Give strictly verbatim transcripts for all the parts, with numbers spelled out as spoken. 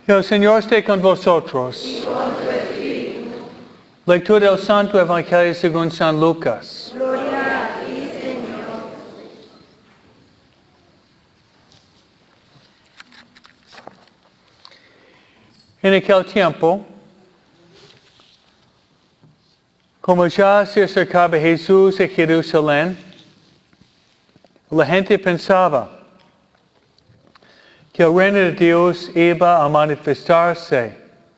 El Señor esté con vosotros. Lectura del Santo Evangelio según San Lucas. Gloria a ti, Señor. En aquel tiempo, como ya se acercaba Jesús a Jerusalén, la gente pensaba que el reino de Dios iba a manifestarse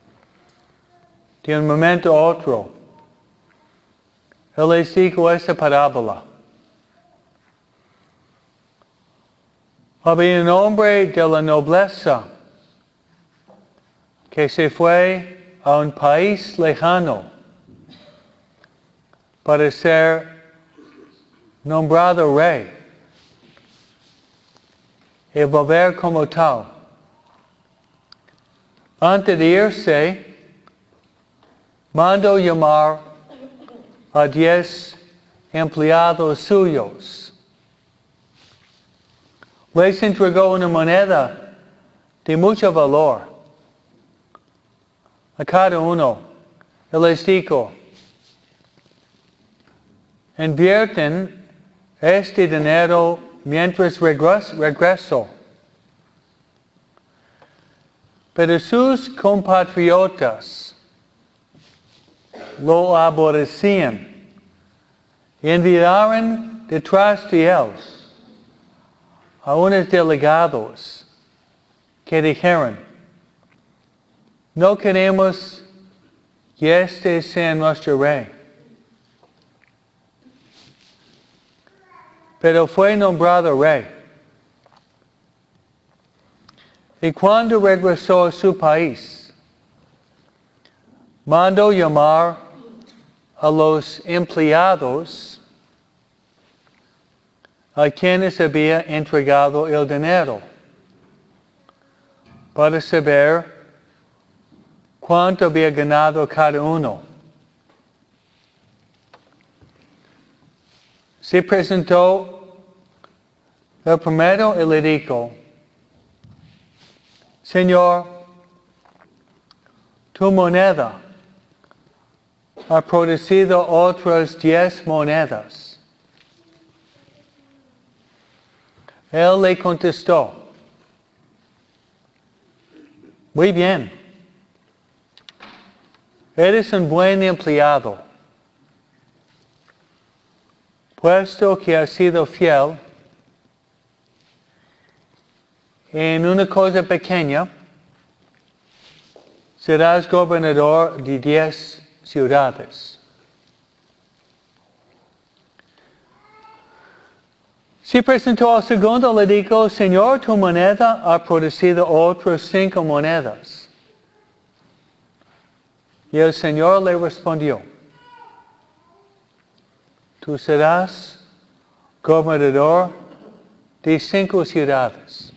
de un momento a otro. Él les dijo esta parábola. Había un hombre de la nobleza que se fue a un país lejano para ser nombrado rey y volver como tal. Antes de irse, mandó llamar a diez empleados suyos. Les entregó una moneda de mucho valor a cada uno. Y les dijo, invierten este dinero mientras regreso. Pero sus compatriotas lo aborrecían y enviaron detrás de él a unos delegados que dijeron, no queremos que este sea nuestro rey. Pero fue nombrado rey. Y cuando regresó a su país, mandó llamar a los empleados a quienes había entregado el dinero para saber cuánto había ganado cada uno. Se presentó el primero y le dijo, Señor, tu moneda ha producido otras diez monedas. Él le contestó, muy bien, eres un buen empleado, puesto que has sido fiel en una cosa pequeña, serás gobernador de diez ciudades. Se presentó al segundo, le dijo, Señor, tu moneda ha producido otras cinco monedas. Y el Señor le respondió, tú serás gobernador de cinco ciudades.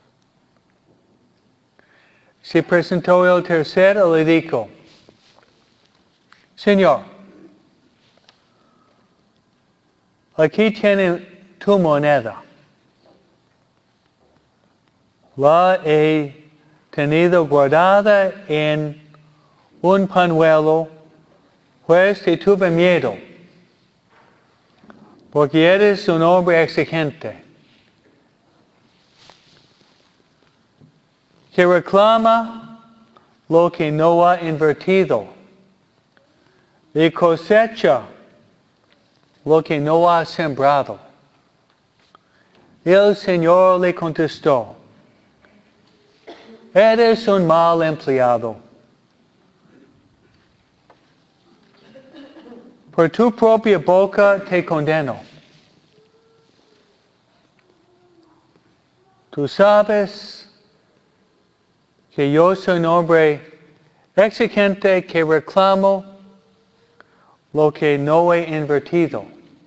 Se presentó el tercero y le dijo, Señor, aquí tiene tu moneda. La he tenido guardada en un pañuelo, pues te tuve miedo, porque eres un hombre exigente, que reclama lo que no ha invertido y cosecha lo que no ha sembrado. El Señor le contestó, eres un mal empleado. Por tu propia boca te condeno. Tú sabes que yo soy un hombre exigente que reclamo lo que no he invertido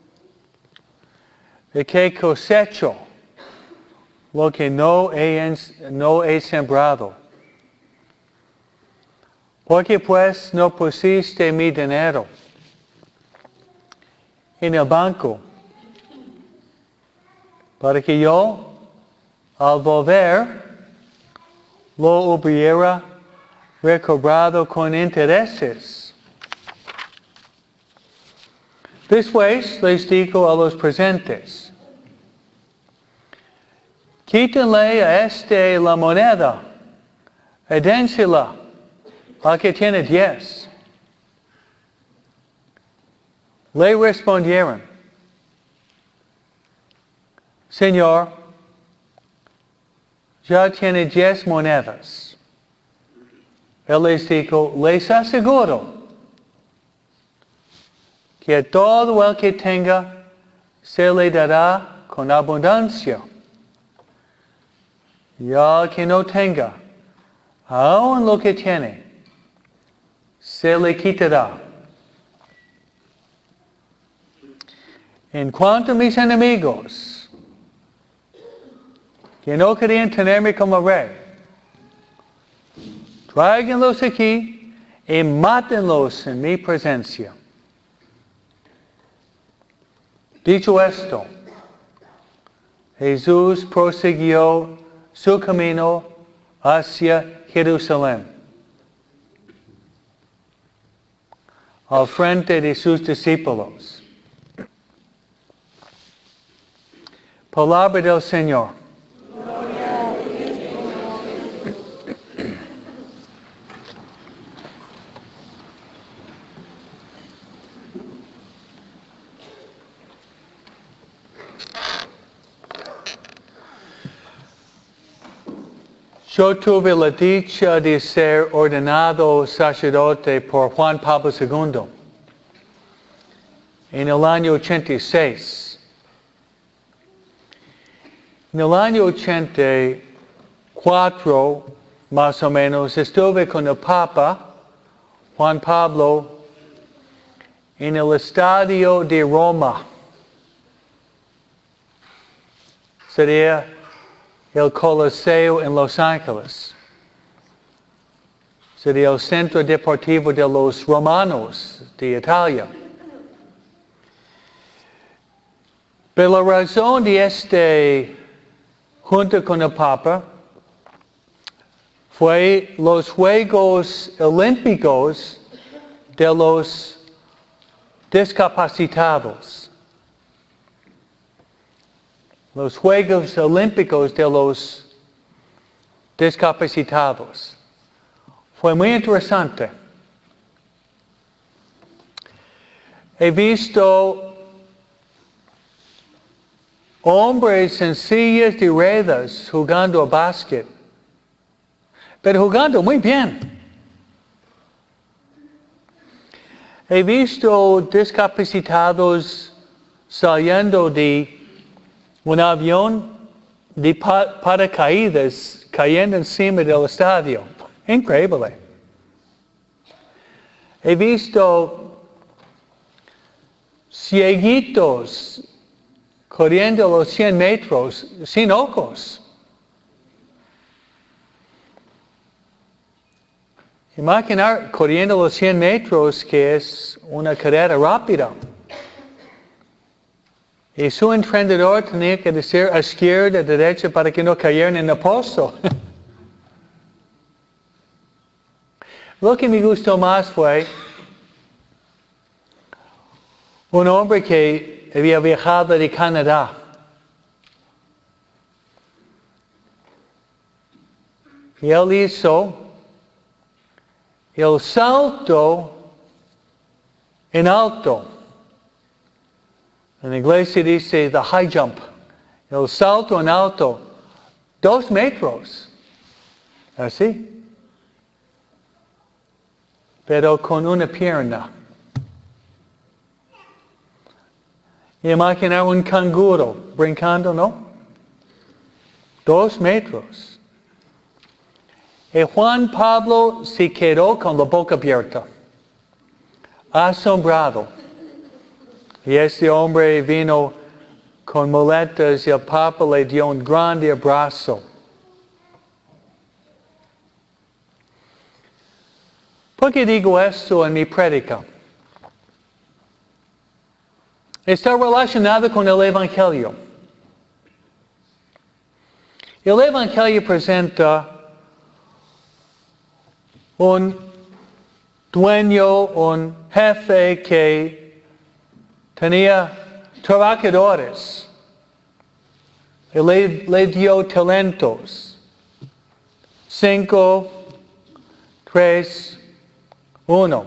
y que cosecho lo que no he, no he sembrado. Porque pues no pusiste mi dinero en el banco para que yo, al volver, lo hubiera recobrado con intereses. Después les dijo a los presentes, quítenle a este la moneda, y dénsela al que tiene diez. Le respondieron, Señor, ya tiene diez monedas. Él les dijo, les aseguro que a todo el que tenga se le dará con abundancia. Y al que no tenga, aun lo que tiene, se le quitará. En cuanto a mis enemigos, que no querían tenerme como rey, tráiganlos aquí y mátenlos en mi presencia. Dicho esto, Jesús prosiguió su camino hacia Jerusalén, al frente de sus discípulos. Palabra del Señor. Yo tuve la dicha de ser ordenado sacerdote por Juan Pablo segundo en el año ochenta y seis. En el año ochenta y cuatro, más o menos, estuve con el Papa Juan Pablo en el estadio de Roma. Sería el Coliseo en Los Ángeles. Sería el centro deportivo de los romanos de Italia. Pero la razón de este junto con el Papa fue los Juegos Olímpicos de los discapacitados. Los Juegos Olímpicos de los discapacitados. Fue muy interesante. He visto hombres en sillas de ruedas jugando a básquet, pero jugando muy bien. He visto discapacitados saliendo de un avión de paracaídas cayendo encima del estadio. Increíble. He visto cieguitos corriendo los cien metros sin ojos. Imaginar corriendo los cien metros que es una carrera rápida. Y su entrenador tenía que decir a izquierda, a derecha para que no cayeran en el pozo. Lo que me gustó más fue un hombre que había viajado de Canadá. Y él hizo el salto en alto. En inglés se dice the high jump. El salto en alto. Dos metros. Así. Pero con una pierna. Imaginar un canguro brincando, ¿no? Dos metros. Y Juan Pablo se quedó con la boca abierta. Asombrado. Y este hombre vino con muletas y el Papa le dio un grande abrazo. ¿Por qué digo esto en mi prédica? Está relacionado con el Evangelio. El Evangelio presenta un dueño, un jefe que tenía trabajadores y le, le dio talentos. Cinco, tres, uno.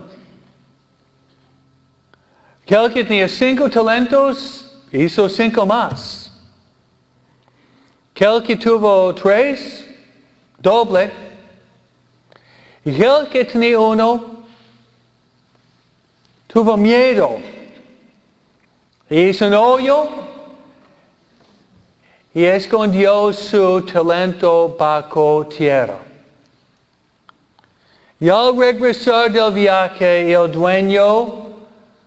Aquel que tenía cinco talentos hizo cinco más. Aquel que tuvo tres, doble. Y aquel que tenía uno, tuvo miedo. Hizo un hoyo y escondió su talento bajo tierra. Y al regresar del viaje, el dueño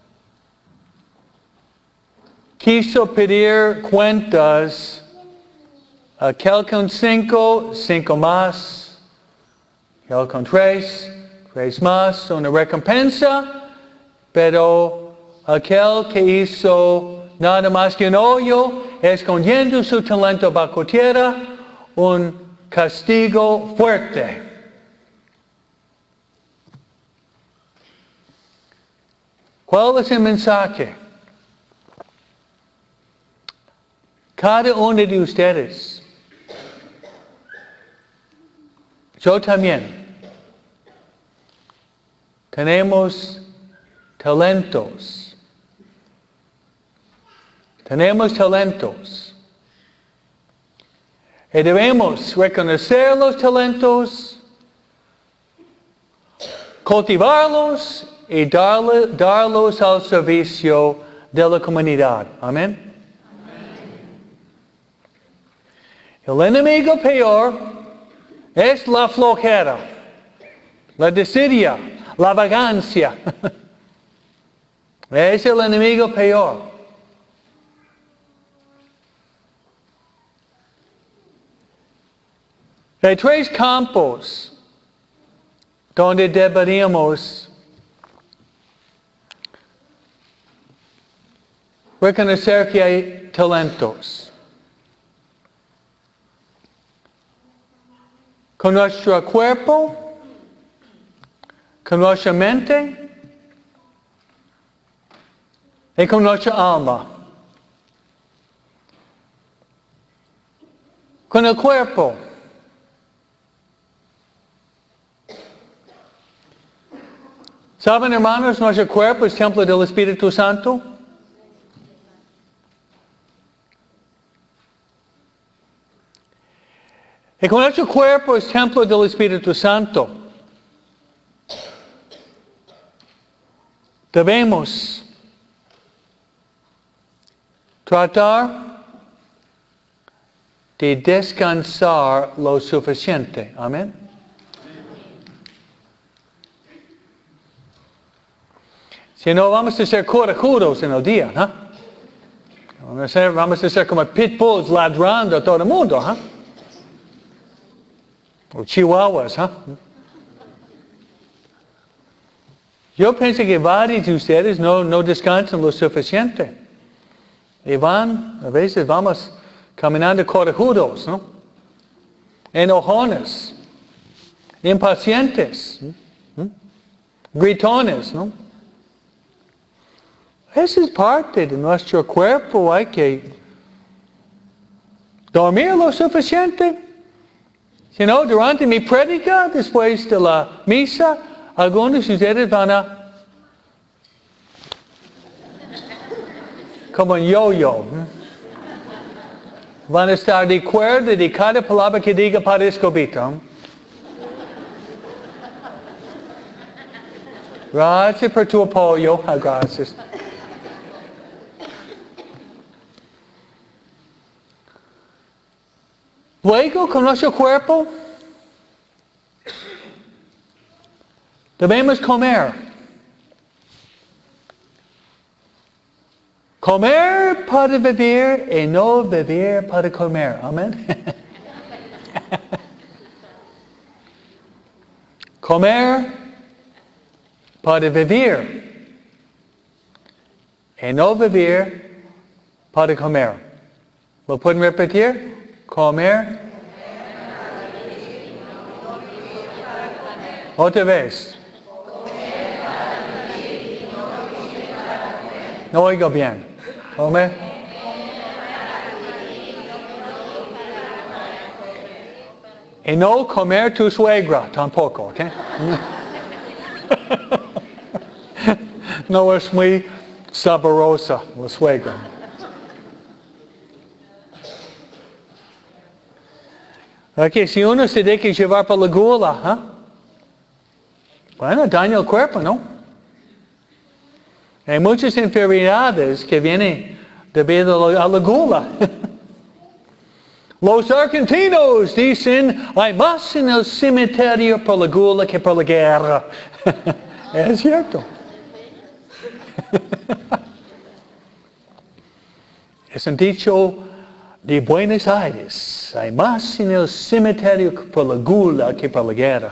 quiso pedir cuentas. Aquel con cinco, cinco más. Aquel con tres, tres más. Una recompensa. Pero aquel que hizo nada más que un hoyo, escondiendo su talento bajo tierra, un castigo fuerte. ¿Cuál es el mensaje? Cada uno de ustedes, yo también, tenemos talentos. Tenemos talentos. Y debemos reconocer los talentos, cultivarlos y darle, darlos al servicio de la comunidad. Amén. El enemigo peor es la flojera, la desidia, la vagancia. Es el enemigo peor. Hay tres campos donde deberíamos reconocer que hay talentos. Con nuestro cuerpo, con nuestra mente y con nuestra alma. Con el cuerpo. ¿Saben, hermanos, nuestro cuerpo es templo del Espíritu Santo? Y con nuestro cuerpo es templo del Espíritu Santo. Debemos tratar de descansar lo suficiente. Amén. Si no, vamos a ser corajudos en el día. ¿eh? Vamos a ser, vamos a ser como pitbulls ladrando a todo el mundo. ¿eh? O chihuahuas, ¿eh? Yo pienso que varios de ustedes no, no descansan lo suficiente. Y van, a veces vamos caminando corajudos, ¿no? Enojones, impacientes, ¿no? Gritones, ¿no? Esa es parte de nuestro cuerpo. Hay que dormir lo suficiente. Si no, durante mi prédica, después de la misa, algunos de ustedes van a, como un yo-yo, van a estar de acuerdo de cada palabra que diga Padre Escobito. Gracias por tu apoyo. Gracias. Luego, con nuestro cuerpo, debemos comer. Comer para vivir y no vivir para comer. Amén. Comer para vivir y no vivir para comer. ¿Lo pueden repetir? Comer. Otra vez. No oigo bien. ¿Come? Y no comer tu suegra tampoco, ¿ok? No es muy sabrosa la suegra. Ok, si uno se deja llevar por la gula, ¿eh? Bueno, daña el cuerpo, ¿no? Hay muchas enfermedades que vienen debido a la gula. Los argentinos dicen, hay más en el cementerio por la gula que por la guerra. Es cierto. Es un dicho de Buenos Aires. Hay más en el cementerio por la gula que por la guerra.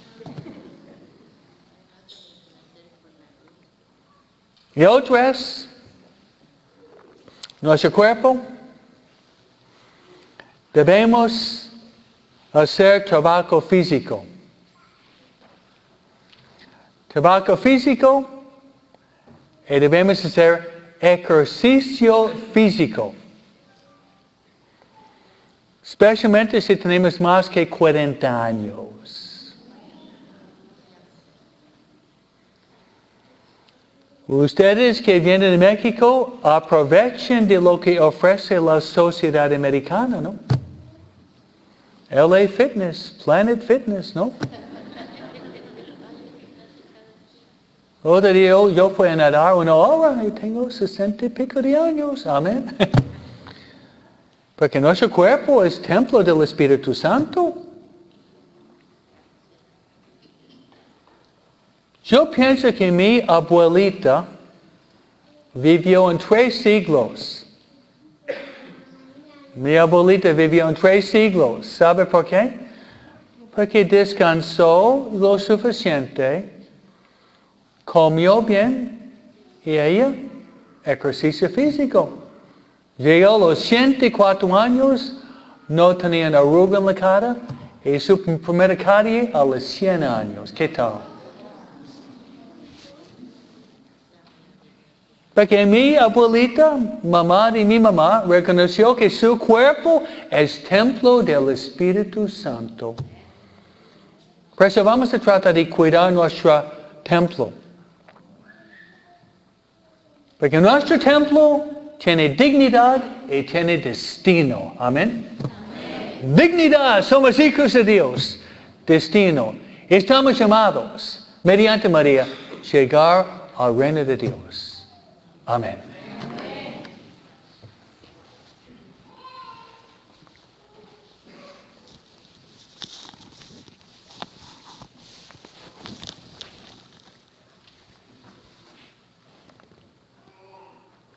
Y otras, nuestro cuerpo, debemos hacer trabajo físico. Trabajo físico y debemos hacer ejercicio físico. Especialmente si tenemos más que cuarenta años. Ustedes que vienen de México, aprovechen de lo que ofrece la sociedad americana, ¿no? L A Fitness, Planet Fitness, ¿no? Otro día yo fui a nadar una hora y tengo sesenta y pico de años. Amén. Porque nuestro cuerpo es templo del Espíritu Santo. Yo pienso que mi abuelita vivió en tres siglos. Mi abuelita vivió en tres siglos. ¿Sabe por qué? Porque descansó lo suficiente, comió bien y ella ejercicio físico. Llegó a los ciento cuatro años, no tenía una arruga en la cara y su primera carie a los cien años. ¿Qué tal? Porque mi abuelita, mamá de mi mamá, reconoció que su cuerpo es templo del Espíritu Santo. Por eso vamos a tratar de cuidar nuestro templo. Porque nuestro templo tiene dignidad y tiene destino. Amén. Amén. Dignidad, somos hijos de Dios. Destino. Estamos llamados, mediante María, llegar al reino de Dios. Amén.